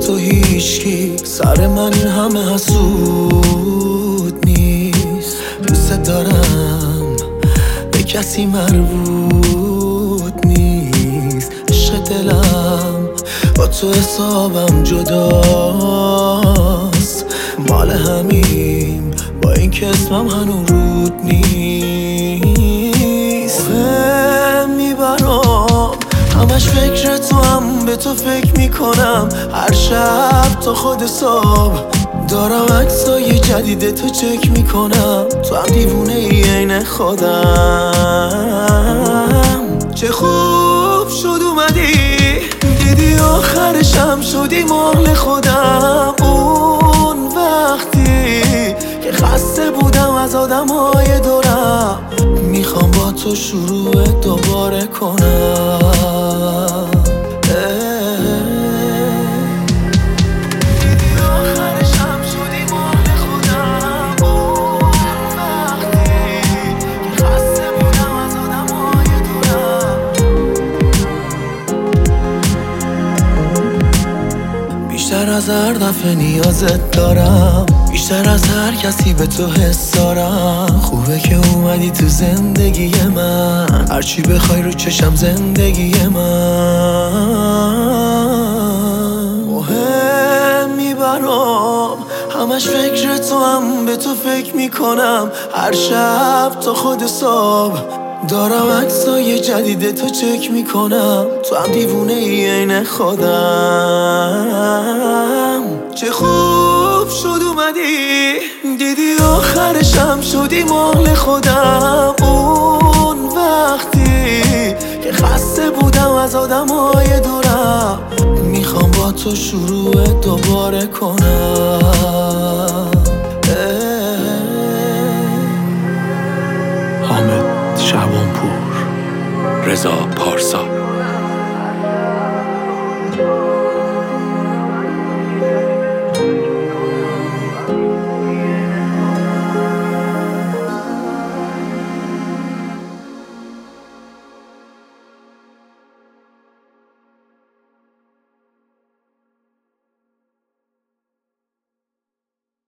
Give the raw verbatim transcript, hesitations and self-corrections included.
تو هیچکی سر من این همه حسود نیست. دوست دارم به کسی مربوط نیست. عشق دلم با تو حسابم جداست، مال همین با این که اسمم هنو رود نیست. مهم میبرم همش فکر تو هم به تو فکر میکنم هر شب تا خود صبح. دارم عکسای جدید تو چک میکنم، تو هم دیوونه ای عین خودم. چه خوب شد اومدی دیدی آخرشم شدی مال خودم. اون وقتی که خسته بودم از آدمای دورم، میخوام با تو شروع دوباره کنم. بیشتر از هر دفعه نیازت دارم، بیشتر از هر کسی به تو حس دارم. خوبه که اومدی تو زندگی من، هرچی بخوای رو چشم زندگی من. مهم میبرم همش فکر تو هم به تو فکر میکنم هر شب تا خود صبح. دارم عکسای جدید تو چک میکنم، تو هم دیوونه ای عین خودم. چه خوب شد اومدی دیدی آخرشم شدی مال خودم. اون وقتی که خسته بودم از آدمای دورم، میخوام با تو شروع دوباره کنم. حامد شعبانپور، رضا پارسا.